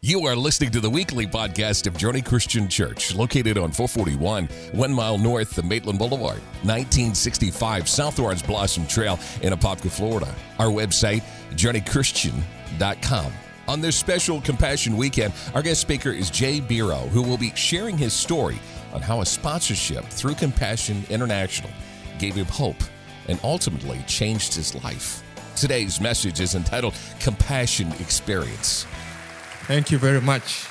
You are listening to the weekly podcast of Journey Christian Church, located on 441, 1 mile north of Maitland Boulevard, 1965 South Orange Blossom Trail in Apopka, Florida. Our website, journeychristian.com. On this special Compassion Weekend, our guest speaker is Jay Biro, who will be sharing his story on how a sponsorship through Compassion International gave him hope and ultimately changed his life. Today's message is entitled Compassion Experience. Thank you very much.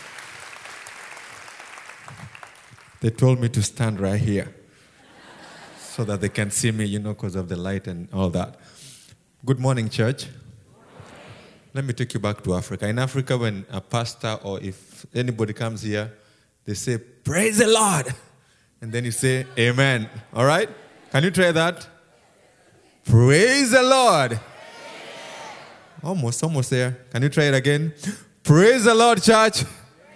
They told me to stand right here so that they can see me, because of the light and all that. Good morning, church. Let me take you back to Africa. In Africa, when a pastor or if anybody comes here, they say, "Praise the Lord." And then you say, "Amen." All right? Can you try that? Praise the Lord. Almost there. Can you try it again? Praise the Lord, church.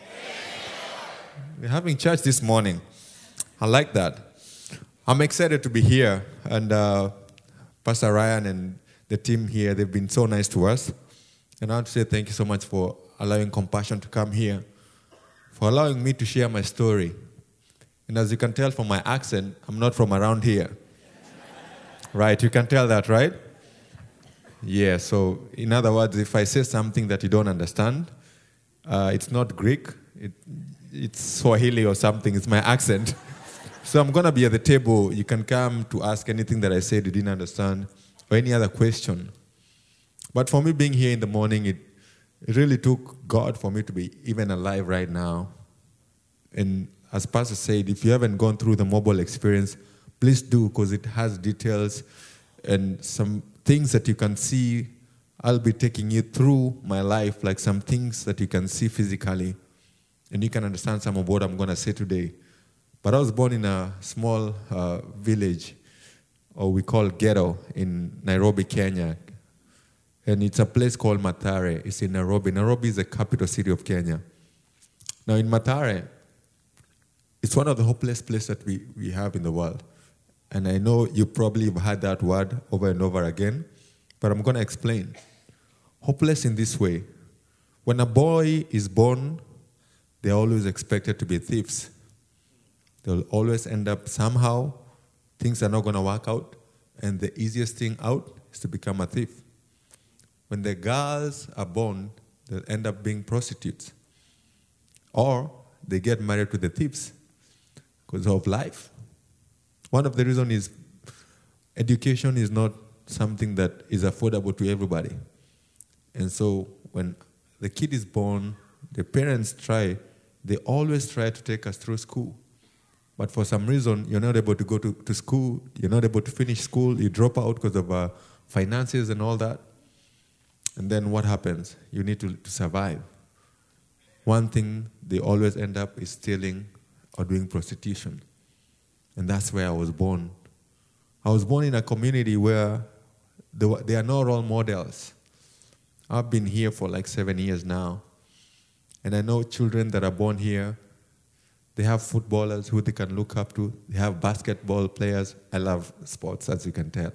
We're having church this morning. I like that. I'm excited to be here. And Pastor Ryan and the team here, they've been so nice to us. And I want to say thank you so much for allowing Compassion to come here, for allowing me to share my story. And as you can tell from my accent, I'm not from around here. Right? You can tell that, right? Yeah, so in other words, if I say something that you don't understand, it's not Greek, it's Swahili or something, it's my accent. So I'm going to be at the table. You can come to ask anything that I said you didn't understand or any other question. But for me being here in the morning, it really took God for me to be even alive right now. And as Pastor said, if you haven't gone through the mobile experience, please do, because it has details and some things that you can see. I'll be taking you through my life, like some things that you can see physically, and you can understand some of what I'm going to say today. But I was born in a small village, or we call ghetto, in Nairobi, Kenya. And it's a place called Mathare. It's in Nairobi. Nairobi is the capital city of Kenya. Now in Mathare, it's one of the hopeless places that we have in the world. And I know you probably have heard that word over and over again, but I'm going to explain. Hopeless in this way. When a boy is born, they're always expected to be thieves. They'll always end up somehow, things are not going to work out, and the easiest thing out is to become a thief. When the girls are born, they'll end up being prostitutes. Or they get married to the thieves because of life. One of the reasons is education is not something that is affordable to everybody. And so when the kid is born, the parents they always try to take us through school. But for some reason, you're not able to go to school, you're not able to finish school, you drop out because of finances and all that. And then what happens? You need to survive. One thing they always end up is stealing or doing prostitution. And that's where I was born. I was born in a community where there are no role models. I've been here for like 7 years now. And I know children that are born here, they have footballers who they can look up to. They have basketball players. I love sports, as you can tell.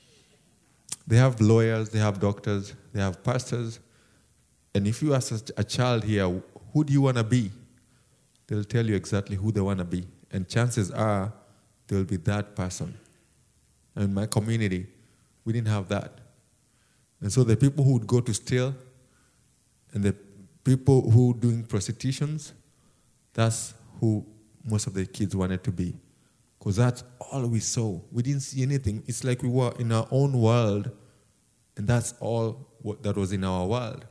They have lawyers, they have doctors, they have pastors. And if you ask a child here, who do you want to be? They'll tell you exactly who they want to be. And chances are, they'll be that person. And in my community, we didn't have that. And so the people who would go to steal and the people who doing prostitutions, that's who most of the kids wanted to be. Because that's all we saw. We didn't see anything. It's like we were in our own world, and that's all that was in our world.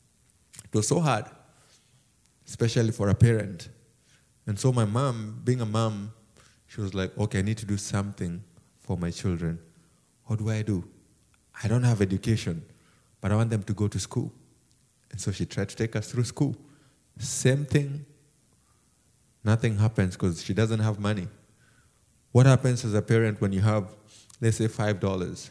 It was so hard, especially for a parent. And so my mom, being a mom, she was like, okay, I need to do something for my children. What do? I don't have education, but I want them to go to school. And so she tried to take us through school. Same thing. Nothing happens because she doesn't have money. What happens as a parent when you have, let's say, $5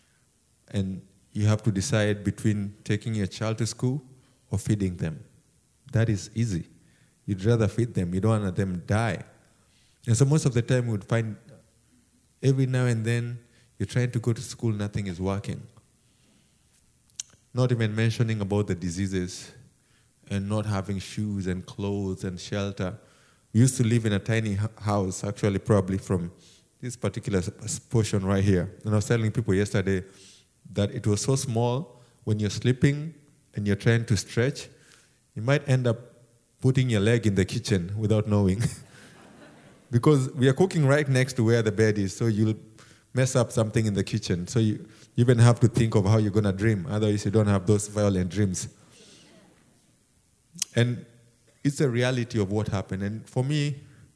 and you have to decide between taking your child to school or feeding them? That is easy. You'd rather feed them. You don't want them die. And so most of the time we would find every now and then you're trying to go to school, nothing is working. Not even mentioning about the diseases and not having shoes and clothes and shelter. We used to live in a tiny house, actually probably from this particular portion right here. And I was telling people yesterday that it was so small, when you're sleeping and you're trying to stretch, you might end up putting your leg in the kitchen without knowing. Because we are cooking right next to where the bed is, so you'll mess up something in the kitchen. So you even have to think of how you're going to dream. Otherwise, you don't have those violent dreams. And it's a reality of what happened. And for me,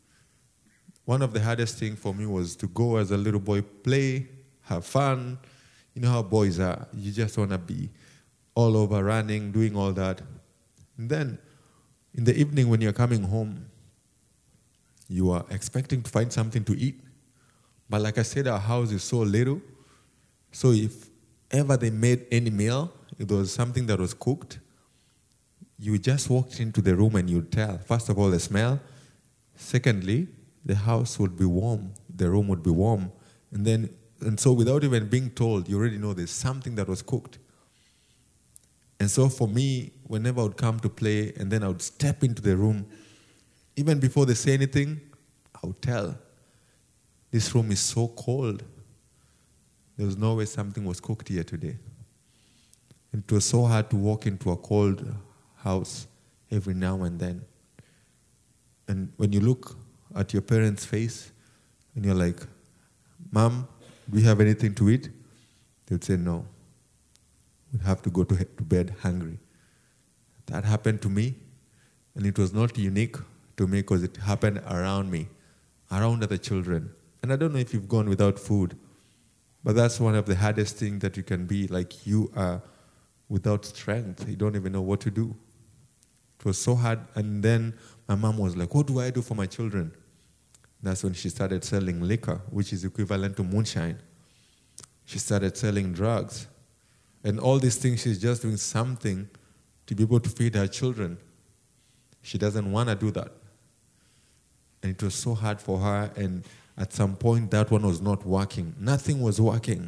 one of the hardest things for me was to go as a little boy, play, have fun. You know how boys are. You just want to be all over running, doing all that. And then in the evening when you're coming home, you are expecting to find something to eat. But like I said, our house is so little. So if ever they made any meal, it was something that was cooked, you just walked into the room and you'd tell. First of all, the smell. Secondly, the house would be warm. The room would be warm. And so without even being told, you already know there's something that was cooked. And so for me, whenever I would come to play and then I would step into the room, even before they say anything, I would tell, this room is so cold. There was no way something was cooked here today. It was so hard to walk into a cold house every now and then. And when you look at your parents' face and you're like, Mom, do you have anything to eat? They would say, no. We'd have to go to bed hungry. That happened to me, and it was not unique to me because it happened around me, around other children. And I don't know if you've gone without food, but that's one of the hardest things that you can be, like you are without strength. You don't even know what to do. It was so hard. And then my mom was like, what do I do for my children? That's when she started selling liquor, which is equivalent to moonshine. She started selling drugs. And all these things, she's just doing something to be able to feed her children. She doesn't want to do that. And it was so hard for her. And at some point, that one was not working. Nothing was working.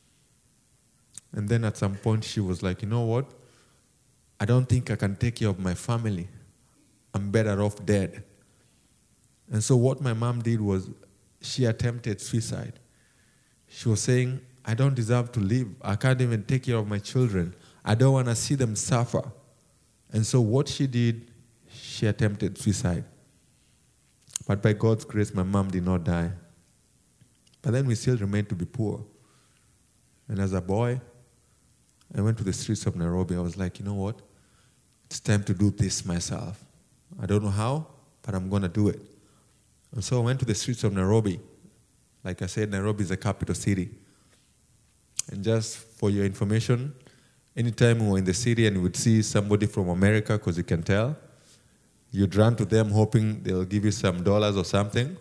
And then at some point, she was like, you know what? I don't think I can take care of my family. I'm better off dead. And so what my mom did was she attempted suicide. She was saying, I don't deserve to live. I can't even take care of my children. I don't want to see them suffer. And so what she did, she attempted suicide. But by God's grace, my mom did not die. But then we still remained to be poor. And as a boy, I went to the streets of Nairobi. I was like, you know what? It's time to do this myself. I don't know how, but I'm going to do it. And so I went to the streets of Nairobi. Like I said, Nairobi is the capital city. And just for your information, anytime we were in the city and we would see somebody from America, because you can tell, you'd run to them hoping they'll give you some dollars or something.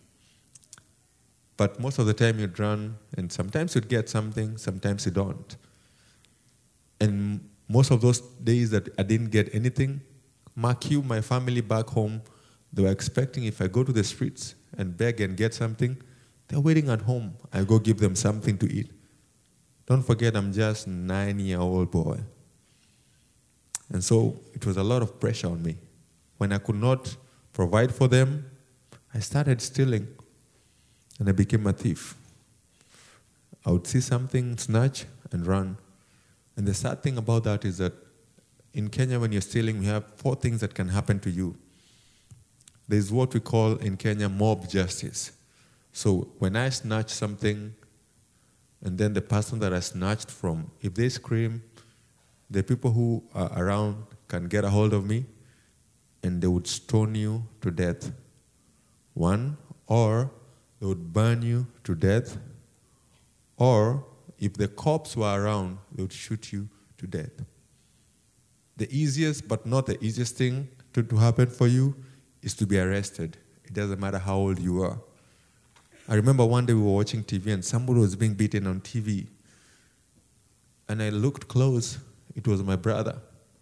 But most of the time you'd run, and sometimes you'd get something, sometimes you don't. And most of those days that I didn't get anything, Mark you, my family back home, they were expecting if I go to the streets and beg and get something, they're waiting at home. I go give them something to eat. Don't forget, I'm just a 9-year-old boy. And so it was a lot of pressure on me. When I could not provide for them, I started stealing. And I became a thief. I would see something, snatch, and run. And the sad thing about that is that in Kenya, when you're stealing, we have 4 things that can happen to you. There's what we call in Kenya mob justice. So when I snatch something, and then the person that I snatched from, if they scream, the people who are around can get a hold of me, and they would stone you to death. 1, or they would burn you to death, or if the cops were around, they would shoot you to death. The easiest, but not the easiest thing to happen for you is to be arrested. It doesn't matter how old you are. I remember one day we were watching TV and somebody was being beaten on TV. And I looked close. It was my brother.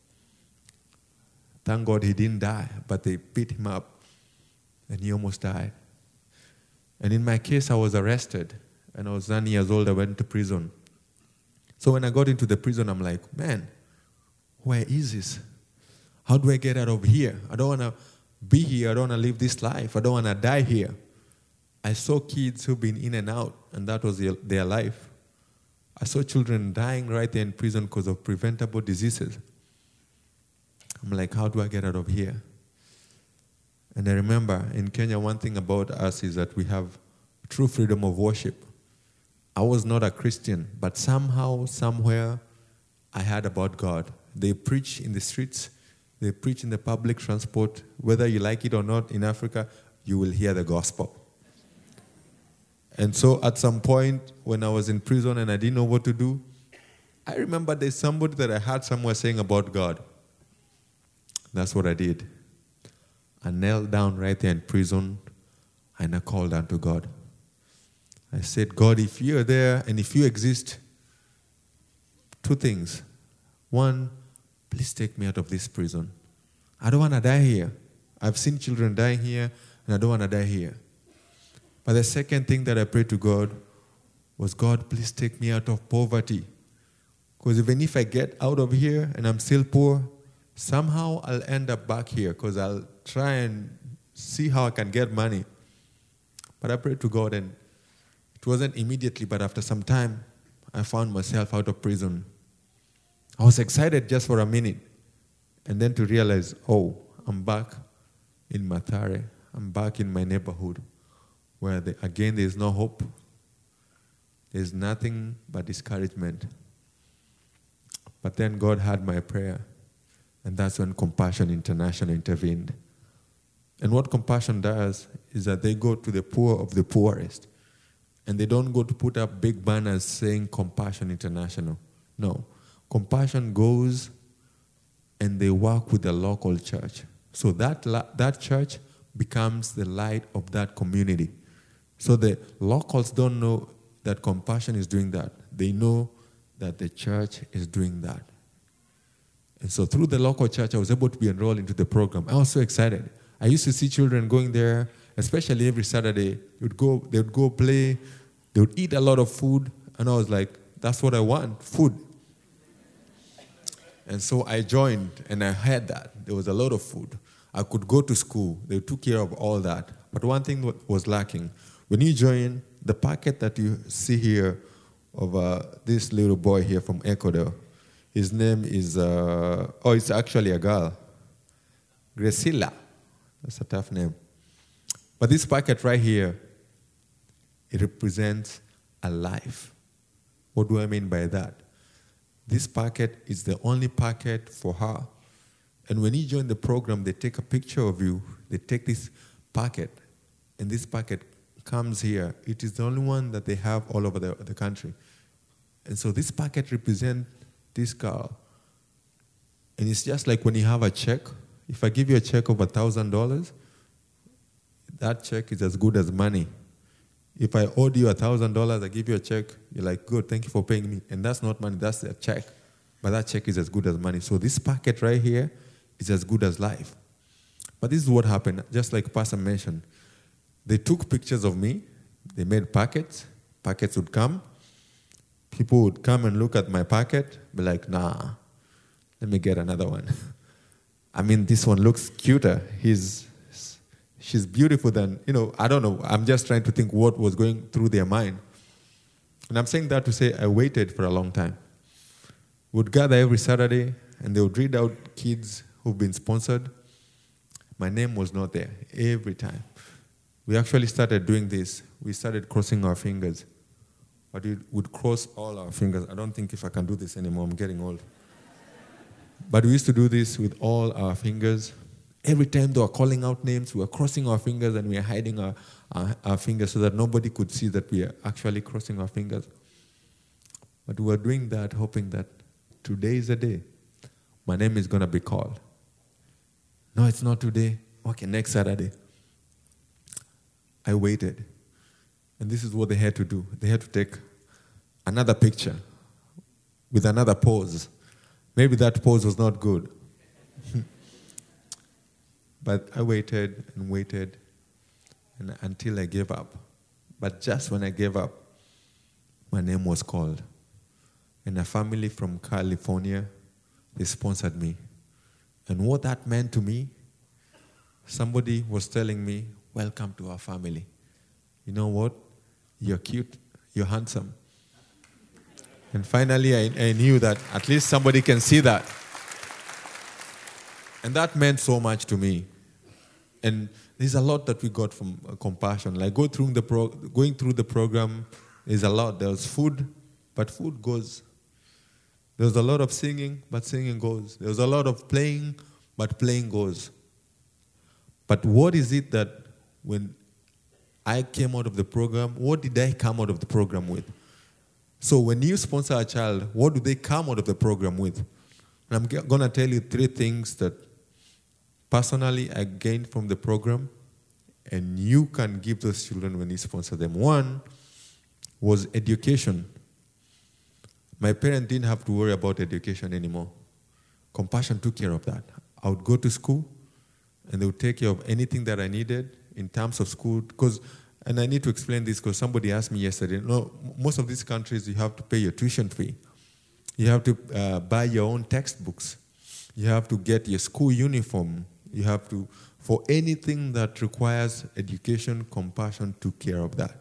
Thank God he didn't die, but they beat him up and he almost died. And in my case, I was arrested. And I was 9 years old. I went to prison. So when I got into the prison, I'm like, man, where is this? How do I get out of here? I don't want to be here. I don't want to live this life. I don't want to die here. I saw kids who've been in and out, and that was their life. I saw children dying right there in prison because of preventable diseases. I'm like, how do I get out of here? And I remember in Kenya, one thing about us is that we have true freedom of worship. I was not a Christian, but somehow, somewhere, I heard about God. They preach in the streets. They preach in the public transport. Whether you like it or not, in Africa, you will hear the gospel. And so at some point, when I was in prison and I didn't know what to do, I remember there's somebody that I heard somewhere saying about God. That's what I did. I knelt down right there in prison and I called out to God. I said, God, if you're there and if you exist, two things. One, please take me out of this prison. I don't want to die here. I've seen children dying here and I don't want to die here. But the second thing that I prayed to God was, God, please take me out of poverty. Because even if I get out of here and I'm still poor, somehow I'll end up back here because I'll try and see how I can get money. But I prayed to God, and it wasn't immediately, but after some time, I found myself out of prison. I was excited just for a minute, and then to realize, oh, I'm back in Mathare. I'm back in my neighborhood where, again, there's no hope. There's nothing but discouragement. But then God heard my prayer, and that's when Compassion International intervened. And what Compassion does is that they go to the poor of the poorest, and they don't go to put up big banners saying Compassion International. No. Compassion goes and they work with the local church. So that church becomes the light of that community. So the locals don't know that Compassion is doing that. They know that the church is doing that. And so through the local church, I was able to be enrolled into the program. I was so excited. I used to see children going there, especially every Saturday. They would go play, they would eat a lot of food, and I was like, that's what I want, food. And so I joined, and I had that. There was a lot of food. I could go to school. They took care of all that. But one thing was lacking. When you join, the packet that you see here of this little boy here from Ecuador, his name is, it's actually a girl, Gracilla. That's a tough name. But this packet right here, it represents a life. What do I mean by that? This packet is the only packet for her. And when you join the program, they take a picture of you. They take this packet, and this packet comes here. It is the only one that they have all over the country. And so this packet represents this girl. And it's just like when you have a check. If I give you a check of $1,000, that check is as good as money. If I owed you $1,000, I give you a check, you're like, good, thank you for paying me. And that's not money, that's a check. But that check is as good as money. So this packet right here is as good as life. But this is what happened, just like Pastor mentioned. They took pictures of me, they made packets, packets would come, people would come and look at my packet, be like, nah, let me get another one. I mean, this one looks cuter. She's beautiful than, I don't know. I'm just trying to think what was going through their mind. And I'm saying that to say I waited for a long time. Would gather every Saturday, and they would read out kids who've been sponsored. My name was not there every time. We actually started doing this. We started crossing our fingers. But we would cross all our fingers. I don't think if I can do this anymore. I'm getting old. But we used to do this with all our fingers. Every time they were calling out names, we were crossing our fingers and we were hiding our fingers so that nobody could see that we are actually crossing our fingers. But we were doing that, hoping that today is the day. My name is going to be called. No, it's not today. Okay, next Saturday. I waited. And this is what they had to do. They had to take another picture with another pose. Maybe that pose was not good. But I waited and waited until I gave up. But just when I gave up, my name was called. And a family from California, they sponsored me. And what that meant to me, somebody was telling me, welcome to our family. You know what? You're cute. You're handsome. And finally, I knew that at least somebody can see that. And that meant so much to me. And there's a lot that we got from compassion. Like going through the program is a lot. There was food, but food goes. There was a lot of singing, but singing goes. There was a lot of playing, but playing goes. But what is it that when I came out of the program, what did I come out of the program with? So when you sponsor a child, what do they come out of the program with? And I'm going to tell you 3 things that personally I gained from the program, and you can give those children when you sponsor them. One was education. My parents didn't have to worry about education anymore. Compassion took care of that. I would go to school, and they would take care of anything that I needed in terms of school. And I need to explain this because somebody asked me yesterday, no, most of these countries, you have to pay your tuition fee. You have to buy your own textbooks. You have to get your school uniform. You have to, for anything that requires education, Compassion took care of that.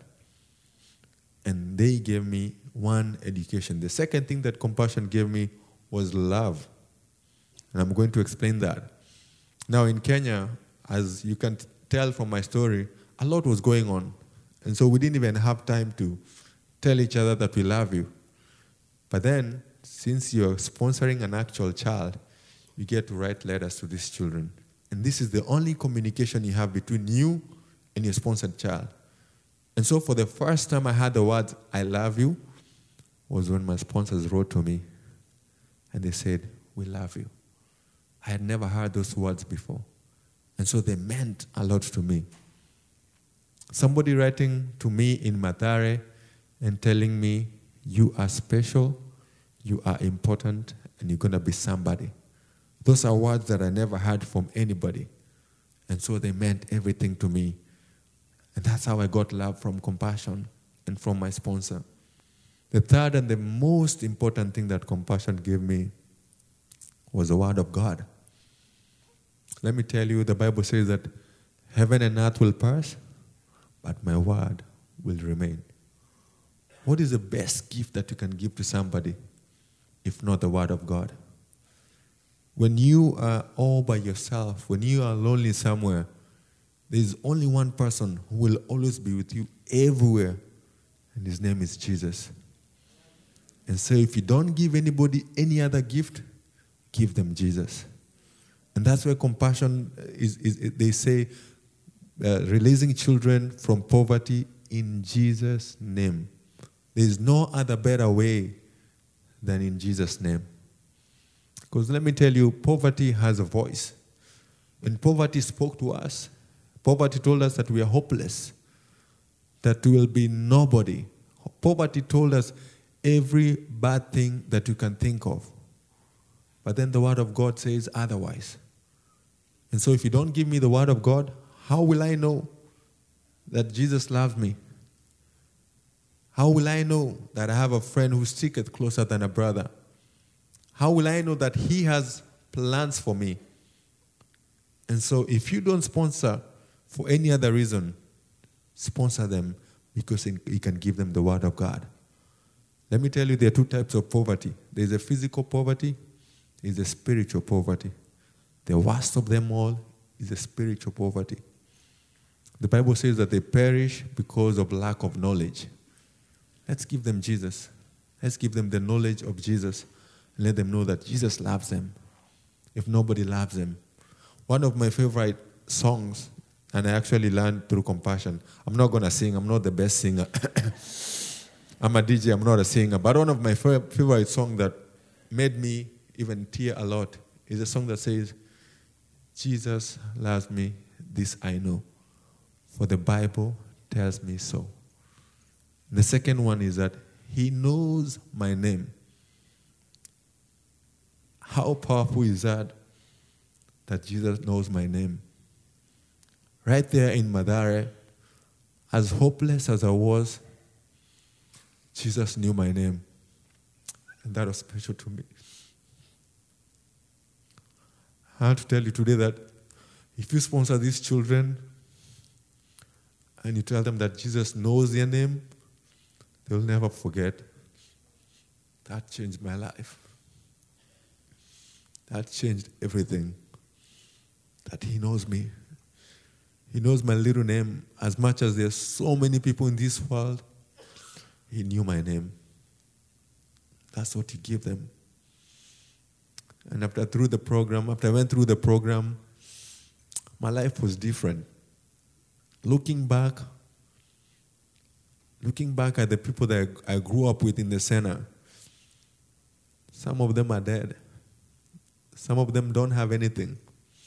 And they gave me one, education. The second thing that Compassion gave me was love. And I'm going to explain that. Now in Kenya, as you can tell from my story, a lot was going on. And so we didn't even have time to tell each other that we love you. But then, since you're sponsoring an actual child, you get to write letters to these children. And this is the only communication you have between you and your sponsored child. And so for the first time I heard the words, I love you, was when my sponsors wrote to me. And they said, we love you. I had never heard those words before. And so they meant a lot to me. Somebody writing to me in Mathare and telling me, you are special, you are important, and you're going to be somebody. Those are words that I never heard from anybody. And so they meant everything to me. And that's how I got love from Compassion and from my sponsor. The third and the most important thing that Compassion gave me was the Word of God. Let me tell you, the Bible says that heaven and earth will pass, but my word will remain. What is the best gift that you can give to somebody, if not the Word of God? When you are all by yourself, when you are lonely somewhere, there is only one person who will always be with you everywhere, and his name is Jesus. And so if you don't give anybody any other gift, give them Jesus. And that's where Compassion is they say, releasing children from poverty in Jesus' name. There is no other better way than in Jesus' name. Because let me tell you, poverty has a voice. When poverty spoke to us, poverty told us that we are hopeless, that we will be nobody. Poverty told us every bad thing that you can think of. But then the Word of God says otherwise. And so if you don't give me the Word of God, how will I know that Jesus loves me? How will I know that I have a friend who sticketh closer than a brother? How will I know that He has plans for me? And so if you don't sponsor for any other reason, sponsor them because you can give them the Word of God. Let me tell you, there are 2 types of poverty. There's a physical poverty, there's a spiritual poverty. The worst of them all is a spiritual poverty. The Bible says that they perish because of lack of knowledge. Let's give them Jesus. Let's give them the knowledge of Jesus and let them know that Jesus loves them. If nobody loves them. One of my favorite songs, and I actually learned through Compassion. I'm not going to sing. I'm not the best singer. I'm a DJ. I'm not a singer. But one of my favorite songs that made me even tear a lot is a song that says, Jesus loves me, this I know, for the Bible tells me so. The second one is that He knows my name. How powerful is that Jesus knows my name? Right there in Mathare, as hopeless as I was, Jesus knew my name. And that was special to me. I have to tell you today that if you sponsor these children and you tell them that Jesus knows their name, they'll never forget. That changed my life. That changed everything. That He knows me. He knows my little name. As much as there's so many people in this world, He knew my name. That's what He gave them. And after I went through the program, my life was different. Looking back at the people that I grew up with in the center, some of them are dead. Some of them don't have anything.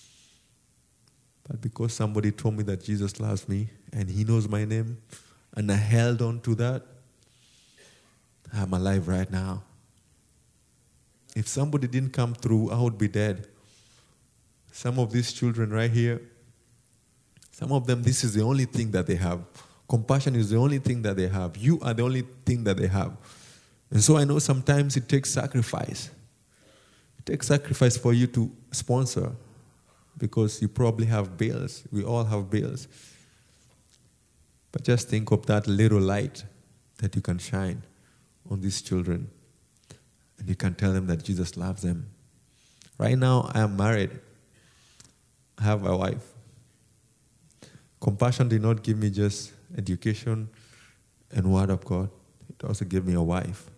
But because somebody told me that Jesus loves me and He knows my name, and I held on to that, I'm alive right now. If somebody didn't come through, I would be dead. Some of these children right here, some of them, this is the only thing that they have. Compassion is the only thing that they have. You are the only thing that they have. And so I know sometimes it takes sacrifice. It takes sacrifice for you to sponsor, because you probably have bills. We all have bills. But just think of that little light that you can shine on these children. And you can tell them that Jesus loves them. Right now, I am married. I have a wife. Compassion did not give me just education and word of God. It also gave me a wife.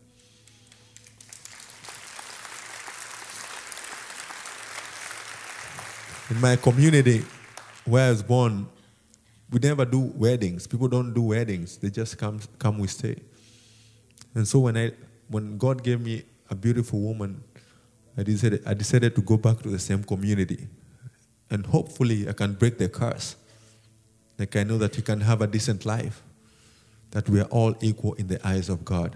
In my community where I was born, we never do weddings. People don't do weddings. They just come, we stay. And so when God gave me a beautiful woman, I decided to go back to the same community. And hopefully I can break the curse. Like I know that you can have a decent life. That we are all equal in the eyes of God.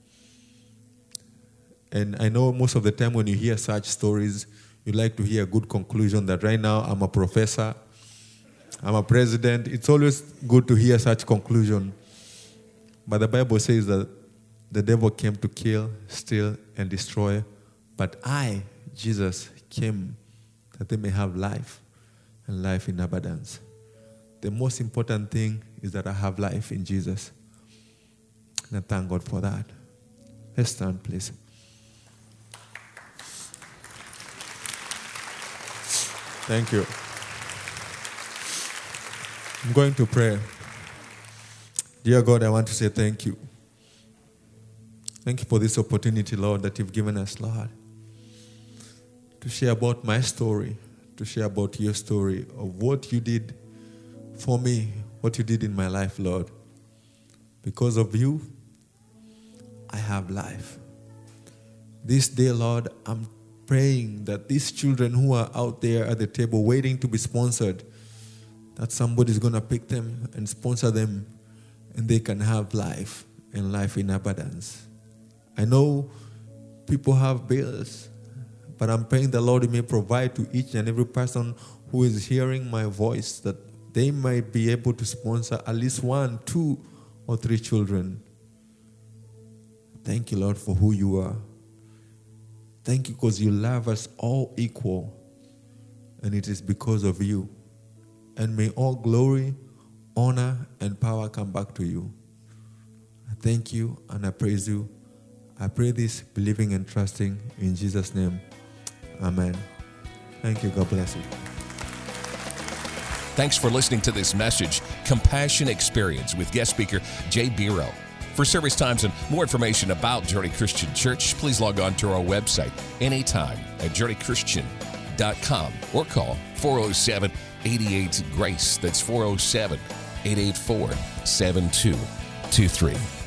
And I know most of the time when you hear such stories, you like to hear a good conclusion that right now I'm a professor, I'm a president. It's always good to hear such conclusion. But the Bible says that the devil came to kill, steal, and destroy. But I, Jesus, came that they may have life, and life in abundance. The most important thing is that I have life in Jesus. And I thank God for that. Let's stand, please. Thank you. I'm going to pray. Dear God, I want to say thank you. Thank you for this opportunity, Lord, that you've given us, Lord, to share about my story, to share about your story of what you did for me, what you did in my life, Lord. Because of you, I have life. This day, Lord, I'm praying that these children who are out there at the table waiting to be sponsored, that somebody's going to pick them and sponsor them, and they can have life and life in abundance. I know people have bills, but I'm praying the Lord may provide to each and every person who is hearing my voice that they might be able to sponsor at least 1, 2, or 3 children. Thank you, Lord, for who you are. Thank you because you love us all equal, and it is because of you. And may all glory, honor, and power come back to you. I thank you and I praise you. I pray this believing and trusting in Jesus' name. Amen. Thank you. God bless you. Thanks for listening to this message, Compassion Experience, with guest speaker Jay Biro. For service times and more information about Journey Christian Church, please log on to our website anytime at journeychristian.com or call 407-88-GRACE. That's 407-884-7223.